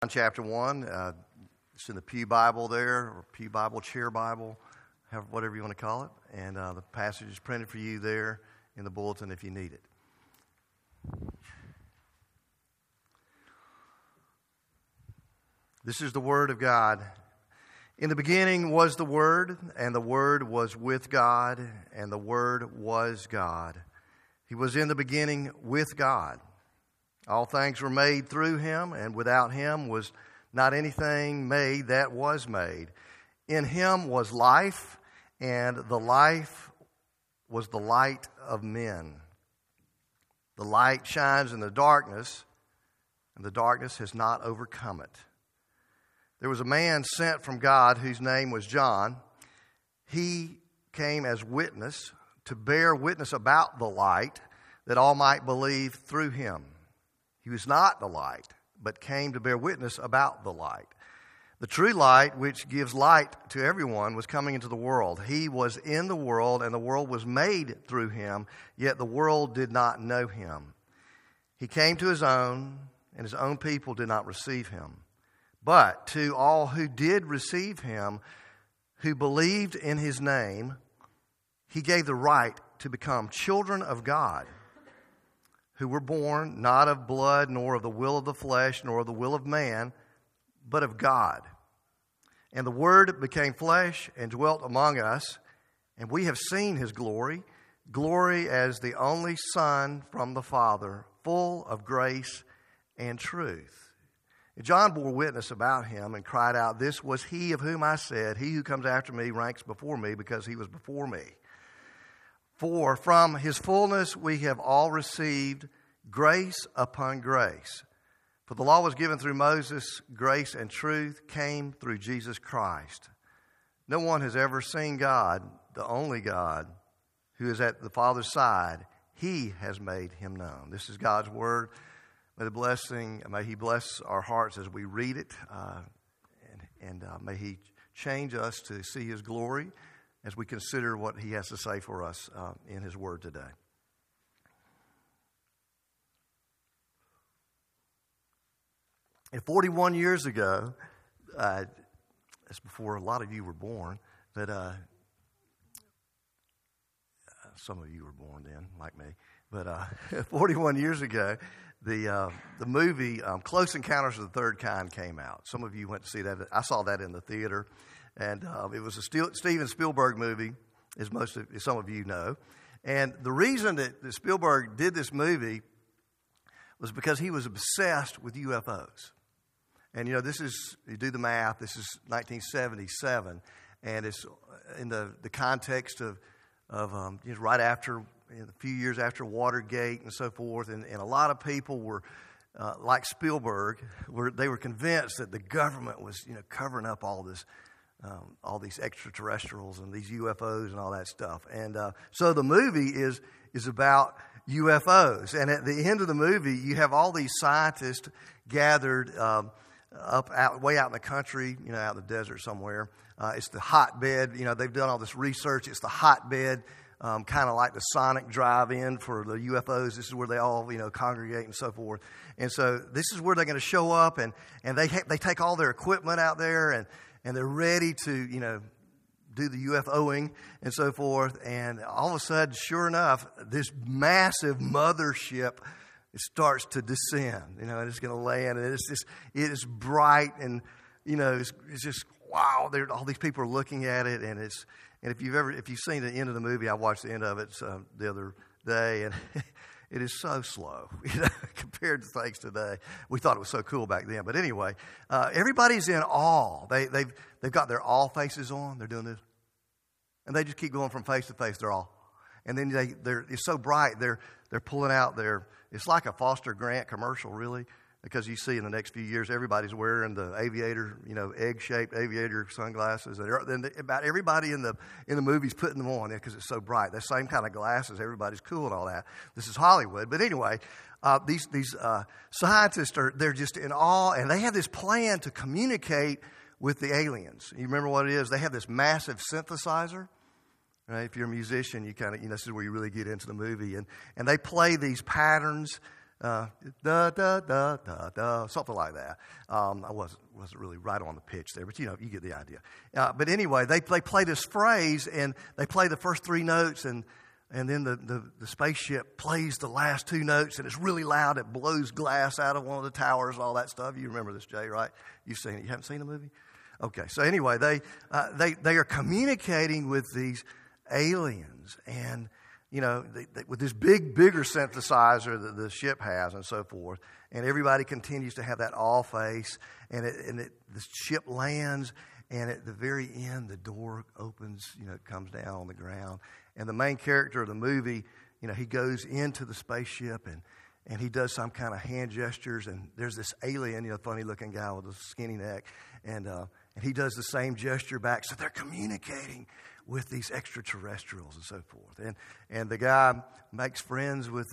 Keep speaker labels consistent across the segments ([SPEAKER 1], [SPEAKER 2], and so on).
[SPEAKER 1] Chapter 1, it's in the Pew Bible there, or Pew Bible, Chair Bible, whatever you want to call it. And the passage is printed for you there in the bulletin if you need it. This is the Word of God. In the beginning was the Word, and the Word was with God, and the Word was God. He was in the beginning with God. All things were made through Him, and without Him was not anything made that was made. In Him was life, and the life was the light of men. The light shines in the darkness, and the darkness has not overcome it. There was a man sent from God whose name was John. He came as witness to bear witness about the light, that all might believe through him. He was not the light, but came to bear witness about the light. The true light, which gives light to everyone, was coming into the world. He was in the world, and the world was made through him, yet the world did not know him. He came to his own, and his own people did not receive him. But to all who did receive him, who believed in his name, he gave the right to become children of God, who were born not of blood, nor of the will of the flesh, nor of the will of man, but of God. And the Word became flesh and dwelt among us, and we have seen his glory, glory as the only Son from the Father, full of grace and truth. And John bore witness about him and cried out, "This was he of whom I said, he who comes after me ranks before me, because he was before me. For from his fullness we have all received grace upon grace. For the law was given through Moses, grace and truth came through Jesus Christ. No one has ever seen God, the only God, who is at the Father's side. He has made him known." This is God's word. May he bless our hearts as we read it, and may he change us to see his glory as we consider what he has to say for us in his word today. And 41 years ago, that's before a lot of you were born, but some of you were born then, like me. But 41 years ago, the movie Close Encounters of the Third Kind came out. Some of you went to see that. I saw that in the theater. And it was a Steven Spielberg movie, as some of you know. And the reason that Spielberg did this movie was because he was obsessed with UFOs. And, you do the math, this is 1977. And it's in the context of right after, a few years after Watergate and so forth. And a lot of people were, like Spielberg, they were convinced that the government was, covering up all these extraterrestrials and these UFOs and all that stuff. And so the movie is about UFOs. And at the end of the movie, you have all these scientists gathered way out in the country, out in the desert somewhere. It's the hotbed. They've done all this research. It's the hotbed, kind of like the Sonic drive-in for the UFOs. This is where they all, congregate and so forth. And so this is where they're going to show up, and they take all their equipment out there, and they're ready to, do the UFOing and so forth. And all of a sudden, sure enough, this massive mothership, it starts to descend, and it's going to land. And it is bright, and, it's just, wow, all these people are looking at it. And if you've seen the end of the movie, I watched the end of it the other day, and it is so slow, compared to things today. We thought it was so cool back then. But anyway, everybody's in awe. They've got their awe faces on. They're doing this. And they just keep going from face to face. They're all. And then it's so bright. They're pulling out it's like a Foster Grant commercial, really. Because you see in the next few years, everybody's wearing the aviator, egg-shaped aviator sunglasses. And about everybody in the movie's putting them on because it's so bright. The same kind of glasses. Everybody's cool and all that. This is Hollywood. But anyway, these scientists they're just in awe, and they have this plan to communicate with the aliens. You remember what it is? They have this massive synthesizer. Right? If you're a musician, you kind of, this is where you really get into the movie. And they play these patterns Da da da da da, something like that. I wasn't really right on the pitch there, but you get the idea. But anyway, they play this phrase, and they play the first three notes, and then the spaceship plays the last two notes, and it's really loud. It blows glass out of one of the towers, all that stuff. You remember this, Jay, right? You've seen it. You haven't seen the movie? Okay. So anyway, they are communicating with these aliens, and with this bigger synthesizer that the ship has, and so forth. And everybody continues to have that awe face, and the ship lands. And at the very end, the door opens, it comes down on the ground. And the main character of the movie, he goes into the spaceship and he does some kind of hand gestures. And there's this alien, funny looking guy with a skinny neck. And he does the same gesture back. So they're communicating with these extraterrestrials and so forth. And the guy makes friends with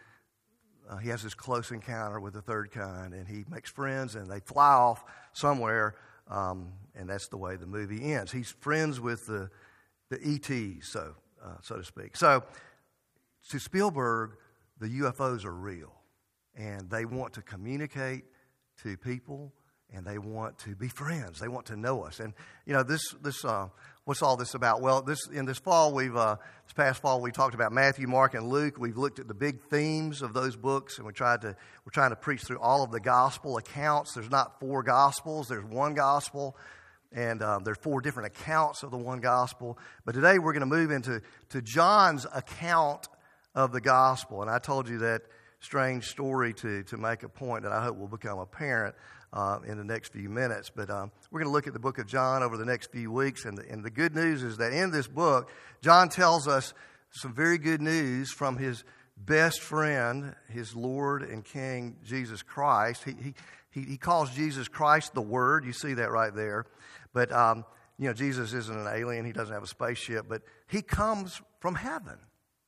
[SPEAKER 1] he has this close encounter with the third kind. And he makes friends, and they fly off somewhere. And that's the way the movie ends. He's friends with the ETs, so to speak. So to Spielberg, the UFOs are real, and they want to communicate to people, and they want to be friends. They want to know us. And this what's all this about? Well, this past fall we talked about Matthew, Mark, and Luke. We've looked at the big themes of those books, and we're trying to preach through all of the gospel accounts. There's not 4 gospels. There's one gospel, and there are 4 different accounts of the one gospel. But today we're going to move into John's account of the gospel. And I told you that strange story to make a point that I hope will become apparent in the next few minutes. But we're going to look at the book of John over the next few weeks. And the good news is that in this book, John tells us some very good news from his best friend, his Lord and King, Jesus Christ. He calls Jesus Christ the Word. You see that right there. But, Jesus isn't an alien. He doesn't have a spaceship. But he comes from heaven.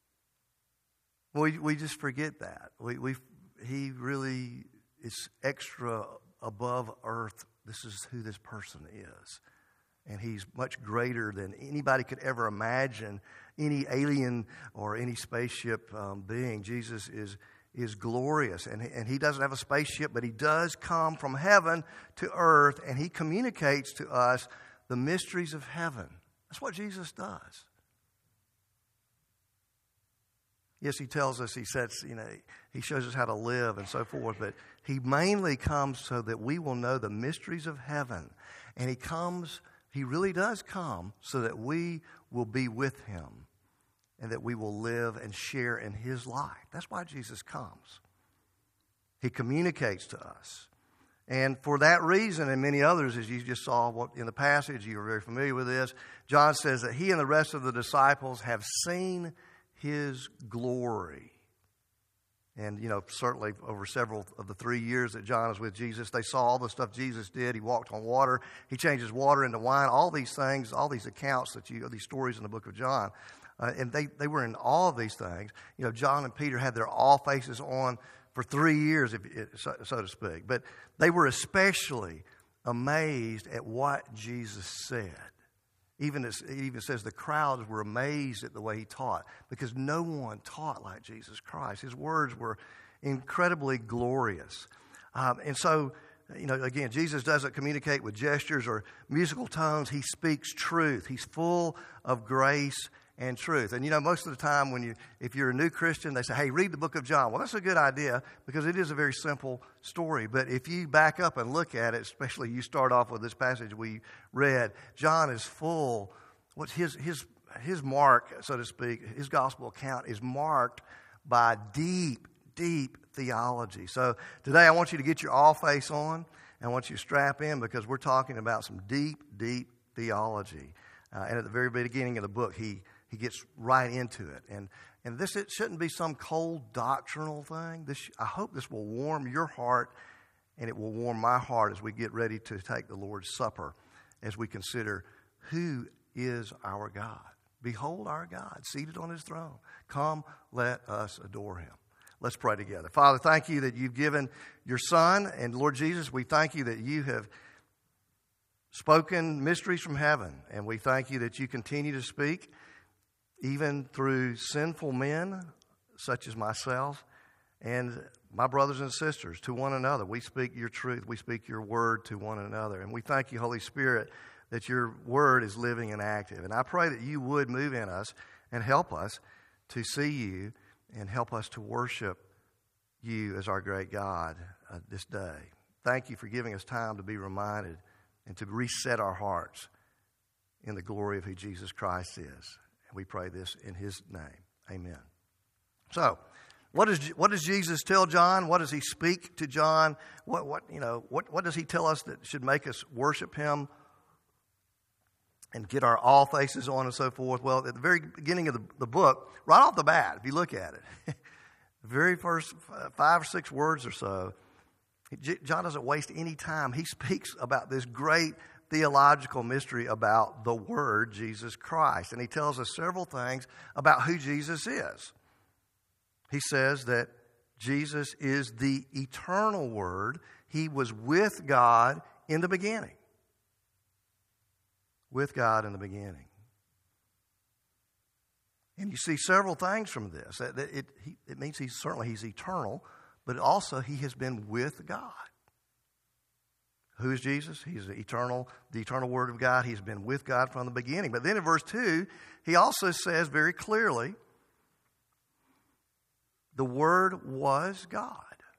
[SPEAKER 1] We just forget that. He really is extra above earth. This is who this person is. And he's much greater than anybody could ever imagine, any alien or any spaceship being. Jesus is glorious. And he doesn't have a spaceship, but he does come from heaven to earth, and he communicates to us the mysteries of heaven. That's what Jesus does. Yes, he tells us, he shows us how to live and so forth, but he mainly comes so that we will know the mysteries of heaven. And he really does come so that we will be with him and that we will live and share in his life. That's why Jesus comes. He communicates to us. And for that reason and many others, as you just saw in the passage, you are very familiar with this, John says that he and the rest of the disciples have seen his glory. And, certainly over several of the 3 years that John was with Jesus, they saw all the stuff Jesus did. He walked on water. He changes water into wine. All these things, all these accounts these stories in the book of John. And they were in all of these things. John and Peter had their all faces on for 3 years, so to speak. But they were especially amazed at what Jesus said. It even says the crowds were amazed at the way he taught, because no one taught like Jesus Christ. His words were incredibly glorious. And so, again, Jesus doesn't communicate with gestures or musical tones. He speaks truth. He's full of grace and truth. And, most of the time if you're a new Christian, they say, hey, read the book of John. Well, that's a good idea because it is a very simple story. But if you back up and look at it, especially you start off with this passage we read, John is full, what's his mark, so to speak, his gospel account is marked by deep, deep theology. So today I want you to get your all face on. I want you to strap in because we're talking about some deep, deep theology. And at the very beginning of the book, he gets right into it. And it shouldn't be some cold doctrinal thing. I hope this will warm your heart, and it will warm my heart as we get ready to take the Lord's Supper, as we consider who is our God. Behold our God, seated on his throne. Come, let us adore him. Let's pray together. Father, thank you that you've given your Son, and Lord Jesus, we thank you that you have spoken mysteries from heaven, and we thank you that you continue to speak even through sinful men such as myself. And my brothers and sisters, to one another. We speak your truth. We speak your word to one another. And we thank you, Holy Spirit, that your word is living and active. And I pray that you would move in us and help us to see you and help us to worship you as our great God this day. Thank you for giving us time to be reminded and to reset our hearts in the glory of who Jesus Christ is. And we pray this in his name. Amen. So, what does Jesus tell John? What does he speak to John? What does he tell us that should make us worship him and get our all faces on and so forth? Well, at the very beginning of the book, right off the bat, if you look at it, the very first 5 or 6 words or so, John doesn't waste any time. He speaks about this great theological mystery about the Word, Jesus Christ. And he tells us several things about who Jesus is. He says that Jesus is the eternal Word. He was with God in the beginning. With God in the beginning. And you see several things from this. It means he's eternal, but also he has been with God. Who is Jesus? He's the eternal Word of God. He's been with God from the beginning. But then in verse 2, he also says very clearly, the Word was God.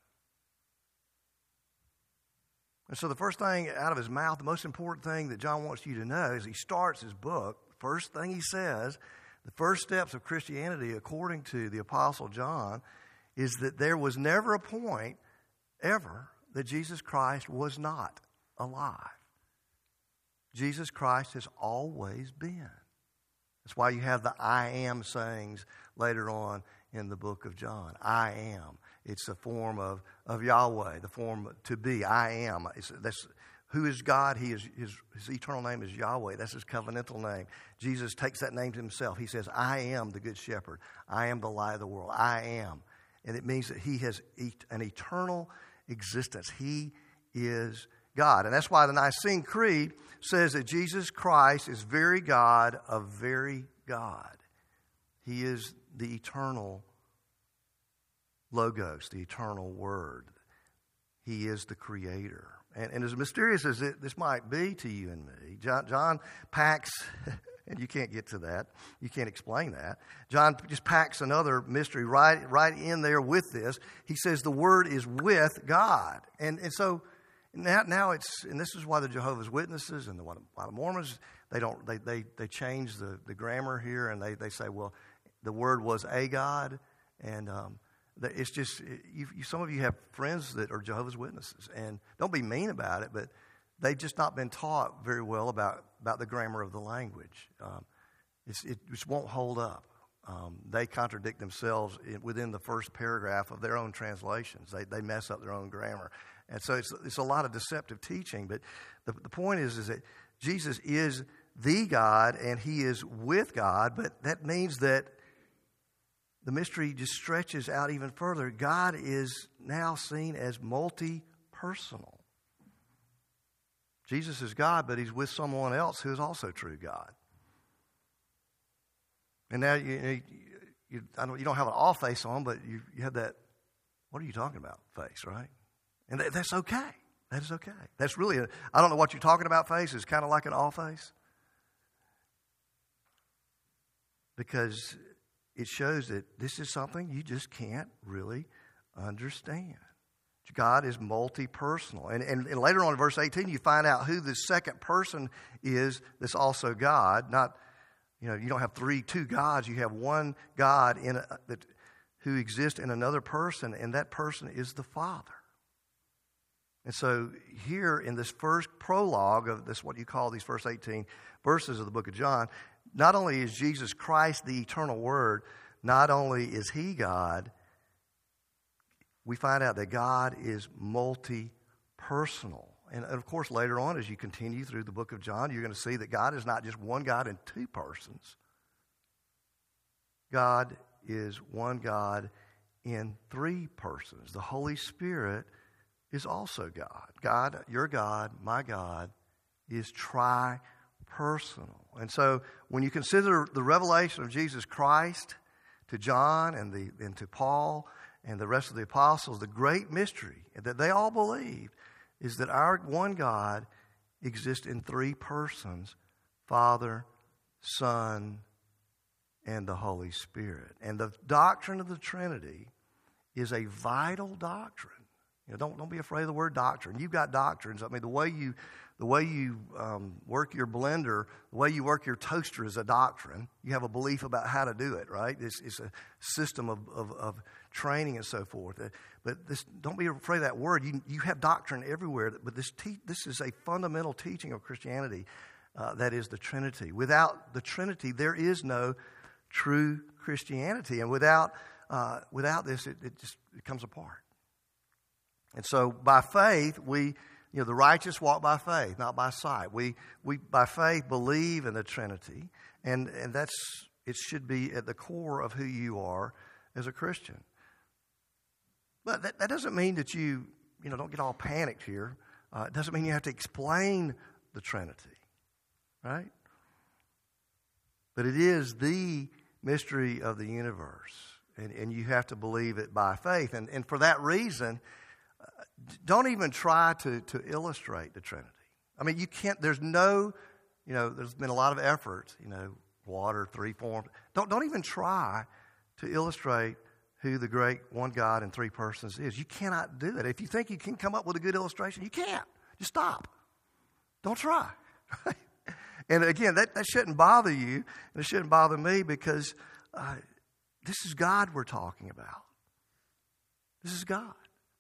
[SPEAKER 1] And so the first thing out of his mouth, the most important thing that John wants you to know as he starts his book, first thing he says, the first steps of Christianity, according to the Apostle John, is that there was never a point ever that Jesus Christ was not alive. Jesus Christ has always been. That's why you have the I am sayings later on in the book of John. I am. It's a form of Yahweh, the form to be. I am. Who is God? His eternal name is Yahweh. That's his covenantal name. Jesus takes that name to himself. He says, I am the good shepherd. I am the light of the world. I am. And it means that he has an eternal existence. He is God. And that's why the Nicene Creed says that Jesus Christ is very God of very God. He is the eternal Logos, the eternal Word. He is the Creator. And as mysterious as this might be to you and me, John packs, and you can't get to that, you can't explain that. John just packs another mystery right in there with this. He says the Word is with God. And so now it's, and this is why the Jehovah's Witnesses and why the Mormons, they change the grammar here, and they say, well, the Word was a God, and it's just, some of you have friends that are Jehovah's Witnesses, and don't be mean about it, but they've just not been taught very well about the grammar of the language. It just won't hold up. They contradict themselves within the first paragraph of their own translations. They mess up their own grammar. And so it's a lot of deceptive teaching, but the point is that Jesus is the God, and he is with God, but that means that the mystery just stretches out even further. God is now seen as multi-personal. Jesus is God, but he's with someone else who is also true God. And now you don't have an all face on, but you have that, what are you talking about, face, right? And that's okay. That is okay. That's really, I don't know what you're talking about face. It's kind of like an all face. Because it shows that this is something you just can't really understand. God is multi-personal. And later on in verse 18, you find out who the second person is that's also God. Not, you don't have two gods. You have one God who exists in another person, and that person is the Father. And so here in this first prologue of this, what you call these first 18 verses of the book of John, not only is Jesus Christ the eternal Word, not only is he God, we find out that God is multi-personal. And of course, later on, as you continue through the book of John, you're going to see that God is not just one God in two persons. God is one God in three persons. The Holy Spirit is also God. God, your God, my God, is tri-personal. And so when you consider the revelation of Jesus Christ to John and to Paul and the rest of the apostles, the great mystery that they all believed is that our one God exists in three persons, Father, Son, and the Holy Spirit. And the doctrine of the Trinity is a vital doctrine. Don't be afraid of the word doctrine. You've got doctrines. I mean, the way you work your blender, the way you work your toaster is a doctrine. You have a belief about how to do it, right? It's a system of training and so forth. But don't be afraid of that word. You have doctrine everywhere. But this is a fundamental teaching of Christianity that is the Trinity. Without the Trinity, there is no true Christianity. And without this, it comes apart. And so by faith, the righteous walk by faith, not by sight. We by faith believe in the Trinity, and it should be at the core of who you are as a Christian. But that doesn't mean that you don't get all panicked here. It doesn't mean you have to explain the Trinity, right? But it is the mystery of the universe, and you have to believe it by faith. And for that reason, don't even try to illustrate the Trinity. I mean, you can't, there's been a lot of effort, water, three forms. Don't even try to illustrate who the great one God in three persons is. You cannot do it. If you think you can come up with a good illustration, you can't. Just stop. Don't try. And again, that shouldn't bother you, and it shouldn't bother me, because this is God we're talking about. This is God.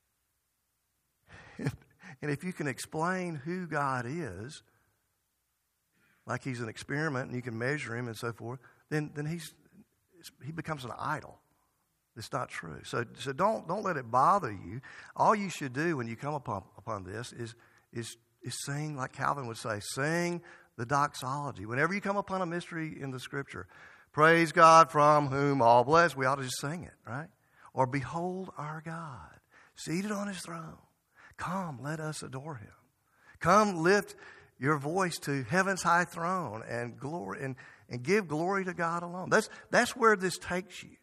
[SPEAKER 1] And if you can explain who God is, like he's an experiment and you can measure him and so forth, then he becomes an idol. It's not true. So don't let it bother you. All you should do when you come upon this is sing, like Calvin would say, sing the doxology. Whenever you come upon a mystery in the Scripture, praise God from whom all bless, we ought to just sing it, right? Or behold our God, seated on his throne. Come, let us adore him. Come, lift your voice to heaven's high throne and glory and give glory to God alone. That's where this takes you.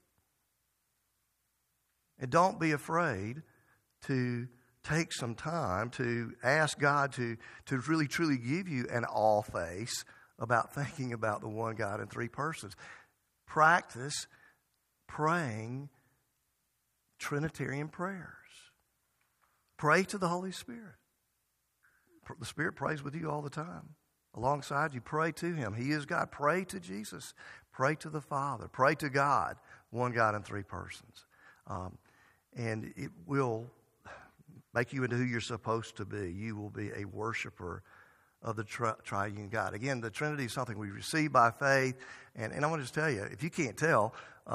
[SPEAKER 1] And don't be afraid to take some time to ask God to really truly give you an all face about thinking about the one God in three persons. Practice praying Trinitarian prayers. Pray to the Holy Spirit. The Spirit prays with you all the time. Alongside you, pray to him. He is God. Pray to Jesus. Pray to the Father. Pray to God, one God in three persons. And it will make you into who you're supposed to be. You will be a worshiper of the triune God. Again, the Trinity is something we receive by faith. And I want to just tell you, if you can't tell,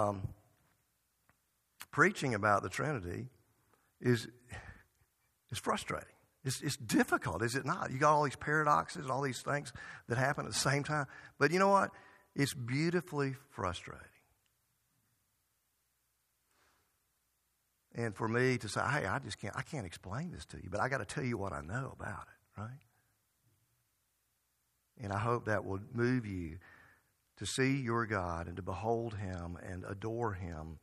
[SPEAKER 1] preaching about the Trinity is frustrating. It's difficult, is it not? You got all these paradoxes, all these things that happen at the same time. But you know what? It's beautifully frustrating. And for me to say, hey, I can't explain this to you, but I got to tell you what I know about it, right? And I hope that will move you to see your God and to behold him and adore him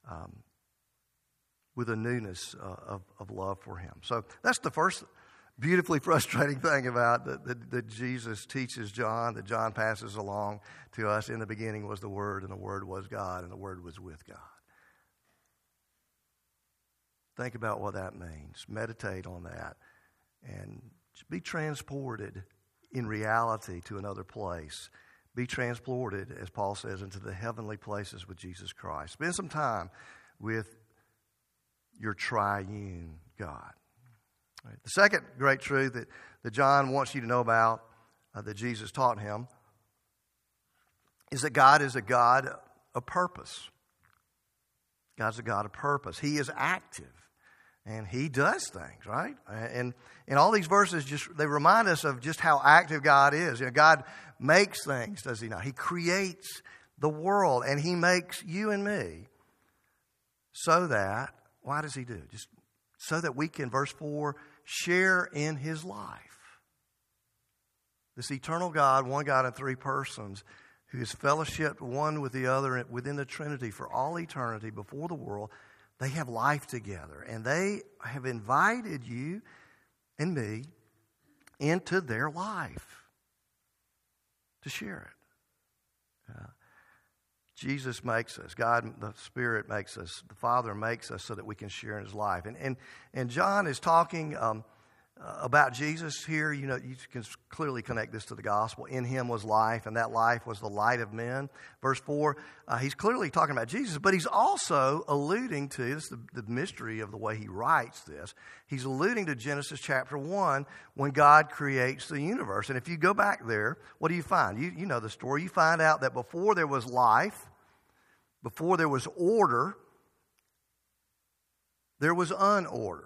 [SPEAKER 1] with a newness of love for him. So that's the first beautifully frustrating thing about that Jesus teaches John, that John passes along to us. In the beginning was the Word, and the Word was God, and the Word was with God. Think about what that means. Meditate on that. And be transported in reality to another place. Be transported, as Paul says, into the heavenly places with Jesus Christ. Spend some time with your triune God. Right. The second great truth that John wants you to know about, that Jesus taught him, is that God is a God of purpose. God's a God of purpose. He is active, and he does things, right? And all these verses, they remind us of just how active God is. God makes things, does he not? He creates the world, and he makes you and me so that, why does he do it? Just so that we can, verse 4, share in his life. This eternal God, one God in three persons, who is fellowshiped one with the other within the Trinity for all eternity before the world, They have life together, and they have invited you and me into their life to share it. Jesus makes us. God, the Spirit makes us. The Father makes us so that we can share in His life. And John is talking about Jesus here. You know, you can clearly connect this to the gospel. In Him was life, and that life was the light of men. Verse 4, he's clearly talking about Jesus, but he's also alluding to, this is the mystery of the way he writes this, he's alluding to Genesis chapter 1 when God creates the universe. And if you go back there, what do you find? You know the story. You find out that before there was life, before there was order, there was unorder.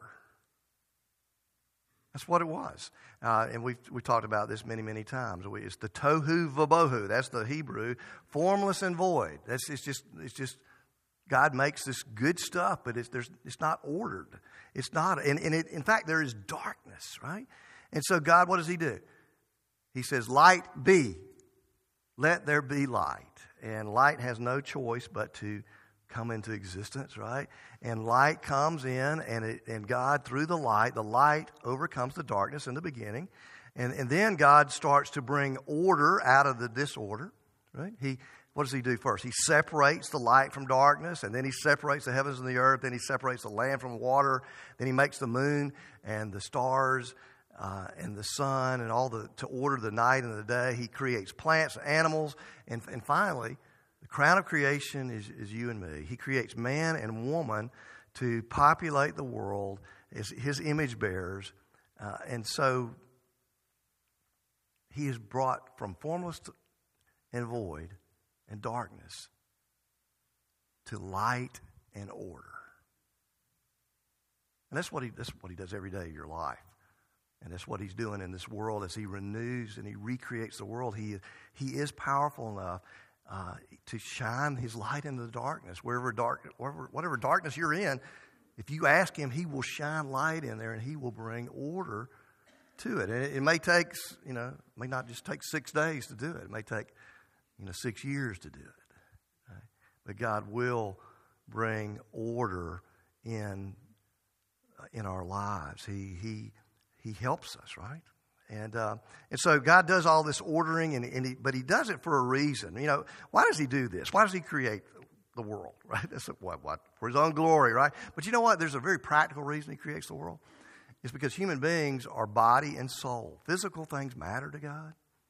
[SPEAKER 1] That's what it was. And we've talked about this many, many times. It's the tohu vabohu. That's the Hebrew. Formless and void. It's just God makes this good stuff, but it's not ordered. It's not. In fact, there is darkness, right? And so God, what does He do? He says, light be. Let there be light. And light has no choice but to come into existence, right? And light comes in, and God, through the light overcomes the darkness in the beginning. And then God starts to bring order out of the disorder, right? What does He do first? He separates the light from darkness, and then He separates the heavens and the earth, then He separates the land from water, then He makes the moon and the stars and the sun and to order the night and the day. He creates plants, animals, and finally, the crown of creation is you and me. He creates man and woman to populate the world as His image bearers. And so He is brought from formless and void and darkness to light and order. And that's what he does every day of your life. And that's what He's doing in this world as He renews and He recreates the world. He is powerful enough to shine His light into the darkness. Whatever darkness you're in, if you ask Him, He will shine light in there and He will bring order to it. And it may take, may not just take 6 days to do it. It may take, 6 years to do it. Right? But God will bring order in our lives. He helps us, right? And so God does all this ordering, but He does it for a reason. Why does He do this? Why does He create the world, right? That's what for His own glory, right? But you know what? There's a very practical reason He creates the world. It's because human beings are body and soul. Physical things matter to God.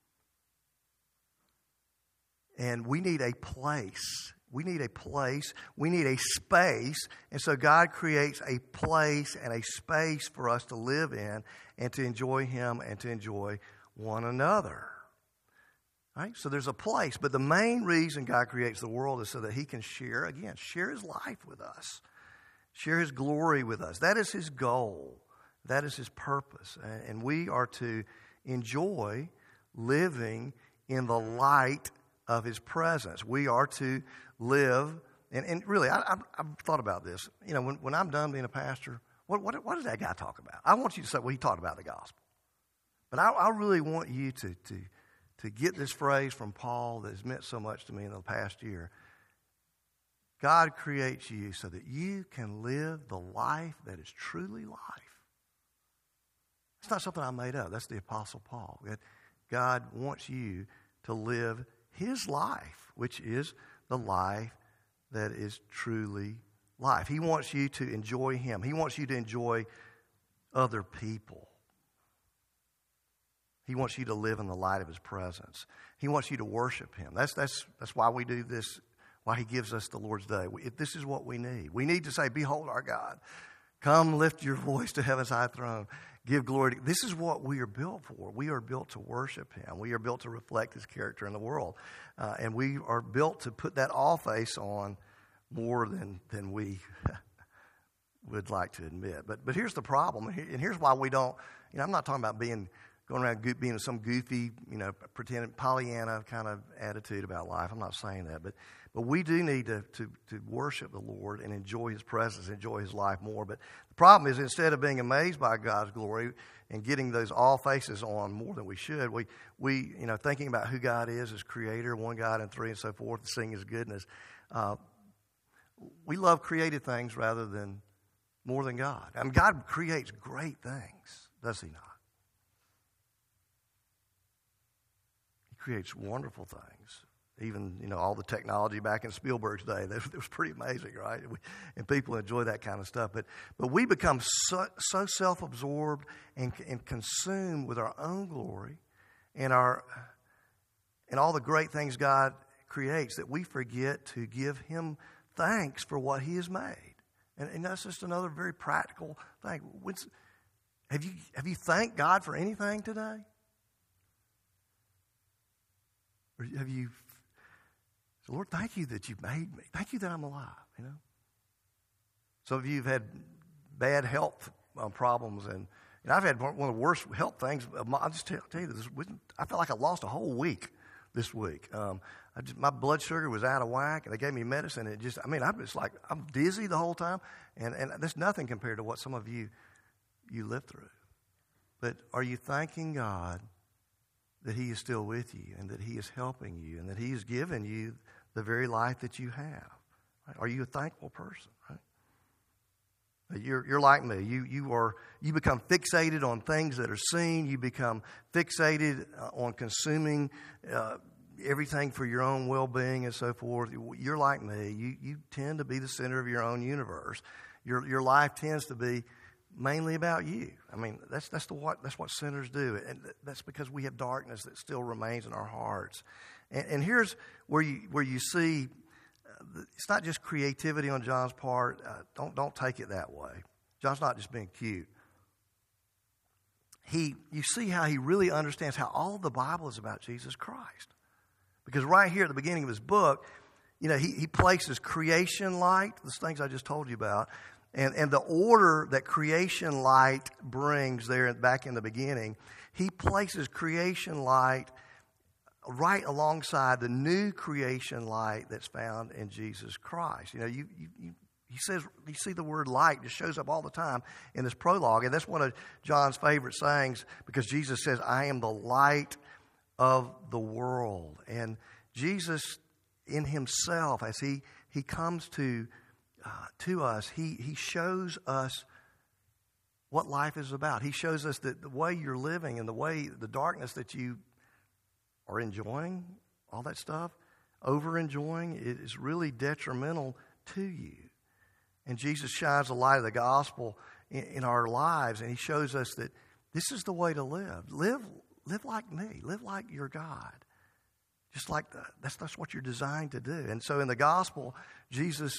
[SPEAKER 1] And we need a place. We need a place. We need a space. And so God creates a place and a space for us to live in and to enjoy Him and to enjoy one another. Right? So there's a place. But the main reason God creates the world is so that He can share His life with us. Share His glory with us. That is His goal. That is His purpose. And we are to enjoy living in the light of His presence. We are to live, and really, I've thought about this. When I'm done being a pastor, what does that guy talk about? I want you to say, well, he talked about the gospel. But I really want you to get this phrase from Paul that has meant so much to me in the past year. God creates you so that you can live the life that is truly life. It's not something I made up. That's the Apostle Paul. God wants you to live His life, which is the life that is truly life. He wants you to enjoy Him. He wants you to enjoy other people. He wants you to live in the light of His presence. He wants you to worship Him. That's why we do this, why He gives us the Lord's Day. This is what we need. We need to say, behold our God. Come lift your voice to heaven's high throne. Give glory. This is what we are built for. We are built to worship Him. We are built to reflect His character in the world. And we are built to put that all face on more than we would like to admit. But here's the problem. And here's why we don't, I'm not talking about going around being some goofy, pretending Pollyanna kind of attitude about life. I'm not saying that. But we do need to worship the Lord and enjoy His presence, enjoy His life more. But the problem is, instead of being amazed by God's glory and getting those all faces on more than we should, we thinking about who God is as creator, one God and three and so forth, and seeing His goodness, we love created things rather than more than God. I mean, God creates great things, does he not? He creates wonderful things. Even, all the technology back in Spielberg's day, that was pretty amazing, right? And people enjoy that kind of stuff. But we become so self-absorbed and consumed with our own glory and all the great things God creates that we forget to give him thanks for what he has made. And that's just another very practical thing. Have you thanked God for anything today? Or have you... So Lord, thank you that you've made me. Thank you that I'm alive, Some of you have had bad health problems, and I've had one of the worst health things. I'll just tell you this. I felt like I lost a whole week this week. My blood sugar was out of whack, and they gave me medicine. I'm dizzy the whole time, and that's nothing compared to what some of you lived through. But are you thanking God that he is still with you and that he is helping you and that he has given you the very life that you have? Right? Are you a thankful person? Right? You're like me. You become fixated on things that are seen. You become fixated on consuming everything for your own well-being and so forth. You're like me. You tend to be the center of your own universe. Your life tends to be mainly about you. I mean, that's what sinners do, and that's because we have darkness that still remains in our hearts. And here's where you see it's not just creativity on John's part. Don't take it that way. John's not just being cute. You see how he really understands how all of the Bible is about Jesus Christ, because right here at the beginning of his book, he places creation light, those things I just told you about. And the order that creation light brings there back in the beginning, he places creation light right alongside the new creation light that's found in Jesus Christ. He says, you see the word light just shows up all the time in this prologue. And that's one of John's favorite sayings, because Jesus says, I am the light of the world. And Jesus in himself, as he comes to us, he shows us what life is about. He shows us that the way you're living and the darkness that you are enjoying, all that stuff, over-enjoying, it is really detrimental to you. And Jesus shines the light of the gospel in our lives, and he shows us that this is the way to live. Live like me. Live like your God. Just like that's what you're designed to do. And so in the gospel, Jesus,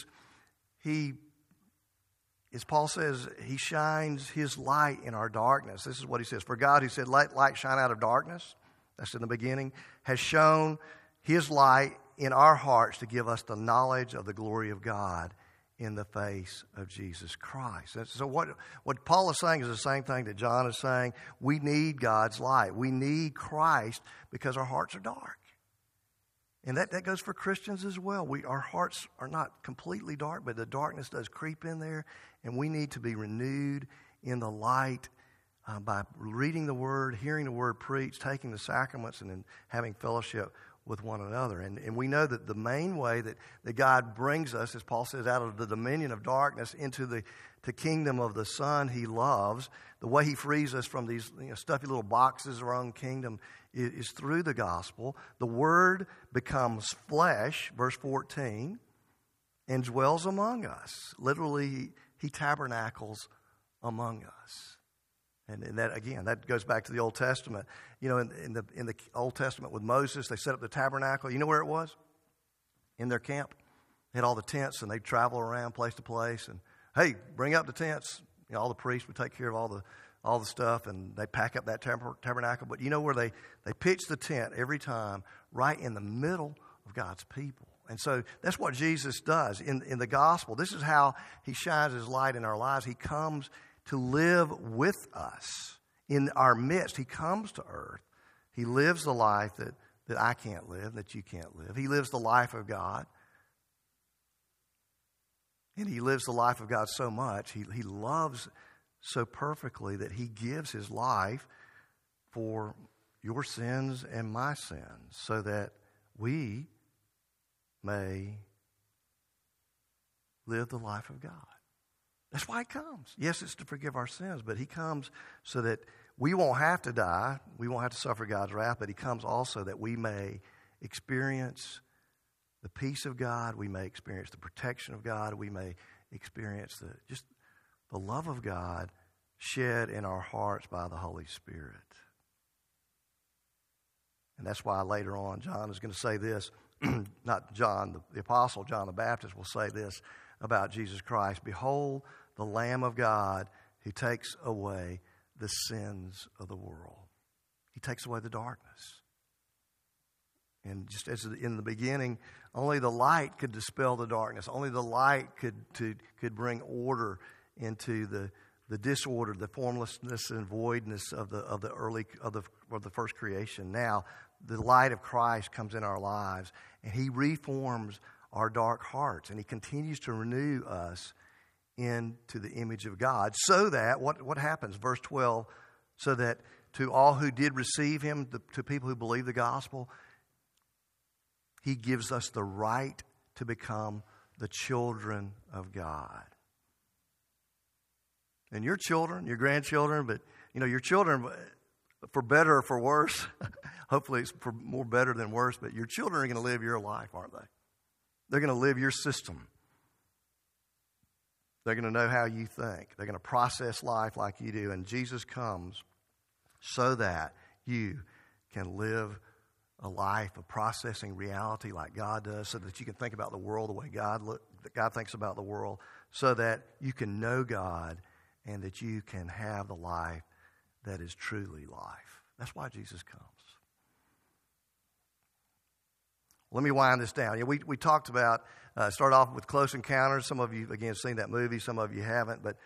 [SPEAKER 1] as Paul says, he shines his light in our darkness. This is what he says. For God, who said, let light shine out of darkness, that's in the beginning, has shown his light in our hearts to give us the knowledge of the glory of God in the face of Jesus Christ. So what Paul is saying is the same thing that John is saying. We need God's light. We need Christ because our hearts are dark. And that goes for Christians as well. Our hearts are not completely dark, but the darkness does creep in there, and we need to be renewed in the light by reading the Word, hearing the Word preached, taking the sacraments, and then having fellowship with one another. And we know that the main way that God brings us, as Paul says, out of the dominion of darkness into the kingdom of the Son he loves, the way he frees us from these stuffy little boxes of our own kingdom is through the gospel. The Word becomes flesh, verse 14, and dwells among us. Literally, he tabernacles among us. And that goes back to the Old Testament. In the Old Testament with Moses, they set up the tabernacle. You know where it was? In their camp. They had all the tents, and they'd travel around place to place. And, hey, bring up the tents. All the priests would take care of all the stuff, and they pack up that tabernacle. But you know where they pitch the tent every time? Right in the middle of God's people. And so that's what Jesus does. In the gospel, this is how he shines his light in our lives. He comes to live with us in our midst. He comes to earth. He lives the life that I can't live, that you can't live. He lives the life of God. And he lives the life of God so much. He loves so perfectly that he gives his life for your sins and my sins, so that we may live the life of God. That's why he comes. Yes, it's to forgive our sins, but he comes so that we won't have to die. We won't have to suffer God's wrath, but he comes also that we may experience the peace of God. We may experience the protection of God. We may experience the love of God shed in our hearts by the Holy Spirit. And that's why later on John is going to say this, not John, the apostle, John the Baptist will say this about Jesus Christ. Behold, the Lamb of God who takes away the sins of the world. He takes away the darkness. And just as in the beginning, only the light could dispel the darkness. Only the light could bring order into the disorder, the formlessness and voidness of the first creation. Now, the light of Christ comes in our lives, and he reforms our dark hearts, and he continues to renew us into the image of God. So that, what happens? Verse 12, so that to all who did receive him, to people who believe the gospel, he gives us the right to become the children of God. And your children, your grandchildren, but your children, for better or for worse, hopefully it's for more better than worse, but your children are going to live your life, aren't they? They're going to live your system. They're going to know how you think. They're going to process life like you do. And Jesus comes so that you can live a life of processing reality like God does, so that you can think about the world the way God thinks about the world, so that you can know God and that you can have the life that is truly life. That's why Jesus comes. Let me wind this down. We talked about, start off with Close Encounters. Some of you, again, seen that movie. Some of you haven't. But,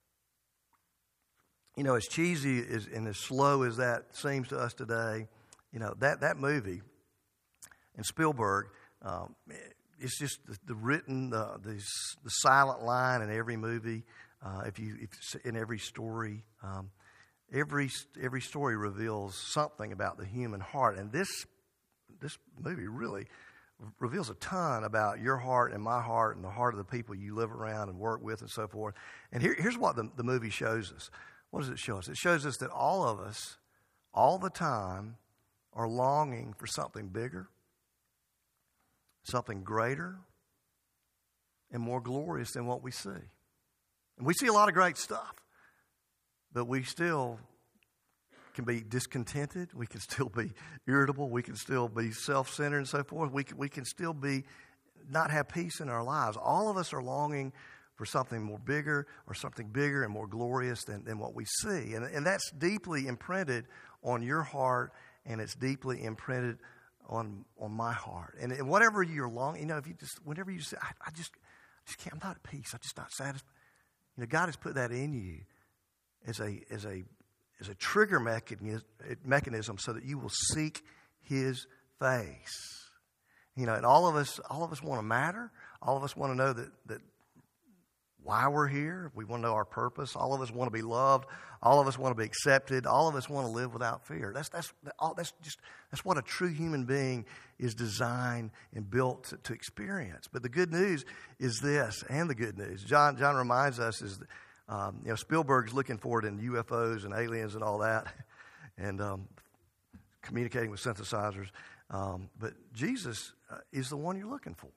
[SPEAKER 1] as cheesy and as slow as that seems to us today, that movie, and Spielberg, it's just the silent line in every movie, in every story. Every story reveals something about the human heart. And this movie really reveals a ton about your heart and my heart and the heart of the people you live around and work with and so forth. And here's what the movie shows us. What does it show us? It shows us that all of us, all the time, are longing for something bigger, something greater, and more glorious than what we see. And we see a lot of great stuff, but we still can be discontented. We can still be irritable. We can still be self-centered and so forth. We can still not have peace in our lives. All of us are longing for something more bigger, or something bigger and more glorious than what we see. And that's deeply imprinted on your heart, and it's deeply imprinted on my heart. And whatever you're longing, whenever you say, I just can't, I'm not at peace, I'm just not satisfied. God has put that in you as a trigger mechanism so that you will seek his face. And all of us want to matter. All of us want to know that why we're here. We want to know our purpose. All of us want to be loved. All of us want to be accepted. All of us want to live without fear. That's what a true human being is designed and built to experience. But the good news is this, and the good news. John reminds us is that Spielberg's looking for it in UFOs and aliens and all that, and communicating with synthesizers. But Jesus is the one you're looking for.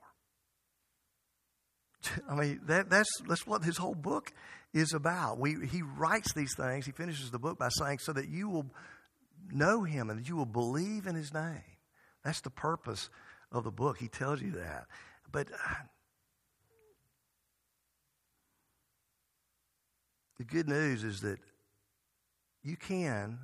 [SPEAKER 1] I mean, that's what his whole book is about. He writes these things. He finishes the book by saying, so that you will know him and that you will believe in his name. That's the purpose of the book. He tells you that. But the good news is that you can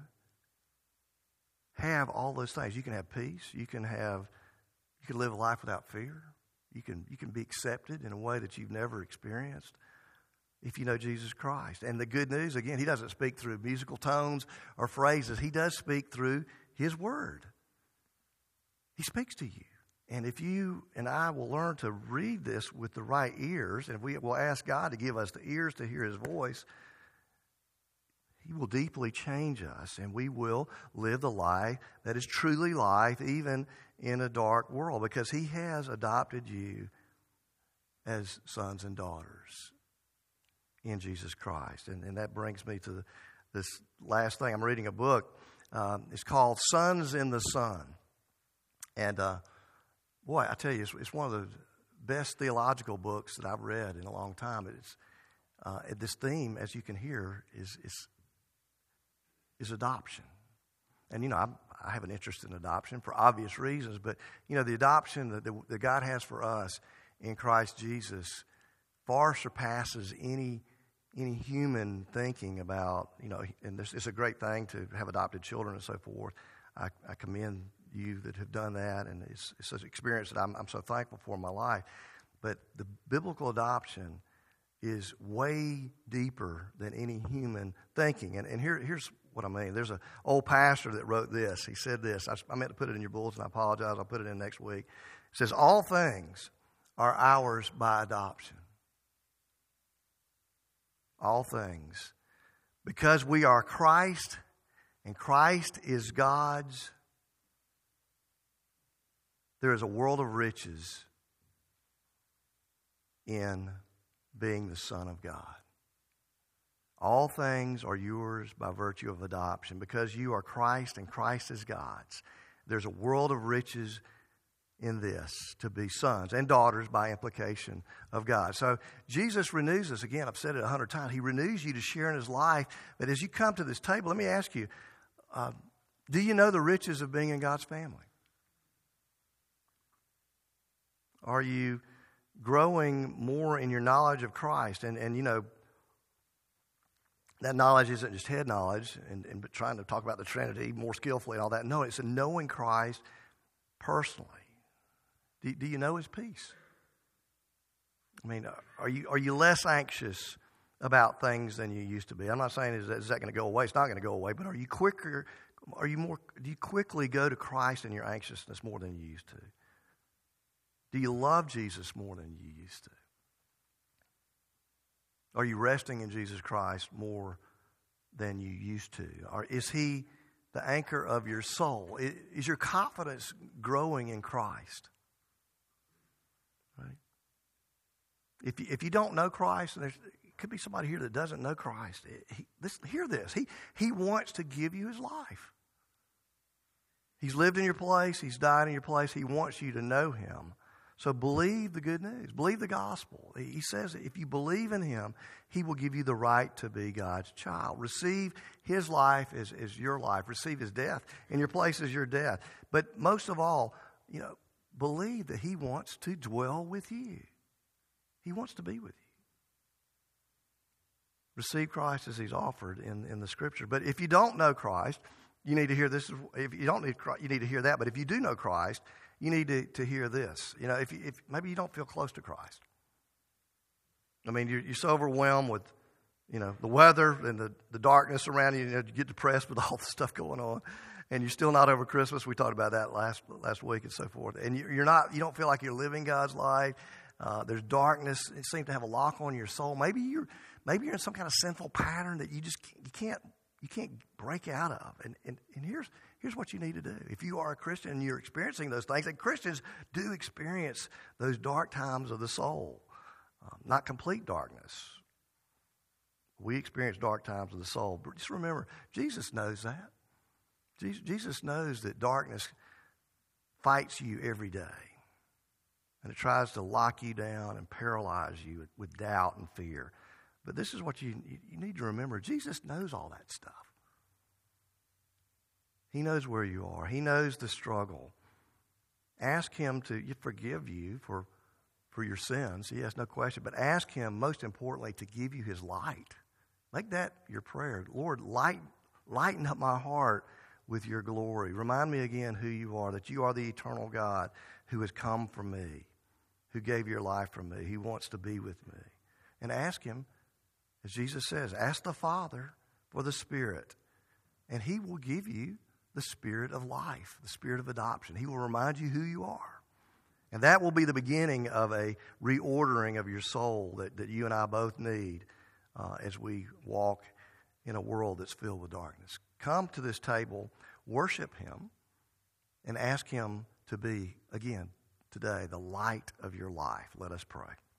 [SPEAKER 1] have all those things. You can have peace. You can live a life without fear. You can be accepted in a way that you've never experienced if you know Jesus Christ. And the good news, again, he doesn't speak through musical tones or phrases. He does speak through his word. He speaks to you. And if you and I will learn to read this with the right ears, and we will ask God to give us the ears to hear his voice, he will deeply change us, and we will live the life that is truly life, even in a dark world, because he has adopted you as sons and daughters in Jesus Christ. And that brings me to this last thing. I'm reading a book. It's called Sons in the Sun. And boy, I tell you, it's one of the best theological books that I've read in a long time. It's this theme, as you can hear, is adoption. And, I have an interest in adoption for obvious reasons, but, the adoption that God has for us in Christ Jesus far surpasses any human thinking about, and it's a great thing to have adopted children and so forth. I commend you that have done that, and it's an experience that I'm so thankful for in my life. But the biblical adoption is way deeper than any human thinking. And here's what I mean. There's an old pastor that wrote this. He said this. I meant to put it in your bulletin. I apologize. I'll put it in next week. It says, all things are ours by adoption. All things. Because we are Christ and Christ is God's, there is a world of riches in being the Son of God. All things are yours by virtue of adoption. Because you are Christ and Christ is God's, there's a world of riches in this, to be sons and daughters by implication of God. So Jesus renews us. Again, I've said it 100 times. He renews you to share in His life. But as you come to this table, let me ask you, do you know the riches of being in God's family? Are you growing more in your knowledge of Christ? And that knowledge isn't just head knowledge and trying to talk about the Trinity more skillfully and all that. No, it's a knowing Christ personally. Do you know His peace? I mean, are you less anxious about things than you used to be? I'm not saying is that going to go away. It's not going to go away. But are you quicker? Do you quickly go to Christ in your anxiousness more than you used to? Do you love Jesus more than you used to? Are you resting in Jesus Christ more than you used to? Or is He the anchor of your soul? Is your confidence growing in Christ? Right? If you don't know Christ, and there could be somebody here that doesn't know Christ, hear this. He wants to give you His life. He's lived in your place. He's died in your place. He wants you to know Him. So believe the good news. Believe the gospel. He says that if you believe in Him, He will give you the right to be God's child. Receive His life as your life. Receive His death in your place as your death. But most of all, believe that He wants to dwell with you. He wants to be with you. Receive Christ as He's offered in the Scripture. But if you don't know Christ, you need to hear this. If you don't need Christ, you need to hear that. But if you do know Christ, you need to hear this. If maybe you don't feel close to Christ. I mean, you're so overwhelmed with, the weather and the darkness around you. You get depressed with all the stuff going on, and you're still not over Christmas. We talked about that last week and so forth. And you don't feel like you're living God's life. There's darkness. It seems to have a lock on your soul. Maybe you're in some kind of sinful pattern that you can't break out of. And here's what you need to do. If you are a Christian and you're experiencing those things, and Christians do experience those dark times of the soul, not complete darkness. We experience dark times of the soul. But just remember, Jesus knows that. Jesus knows that darkness fights you every day. And it tries to lock you down and paralyze you with doubt and fear. But this is what you need to remember. Jesus knows all that stuff. He knows where you are. He knows the struggle. Ask Him to forgive you for your sins. Yes, no question. But ask Him, most importantly, to give you His light. Make that your prayer. Lord, lighten up my heart with your glory. Remind me again who you are, that you are the eternal God who has come for me, who gave your life for me, who wants to be with me. And ask Him, as Jesus says, ask the Father for the Spirit, and He will give you the Spirit of life, the Spirit of adoption. He will remind you who you are. And that will be the beginning of a reordering of your soul that you and I both need as we walk in a world that's filled with darkness. Come to this table, worship Him, and ask Him to be, again, today, the light of your life. Let us pray.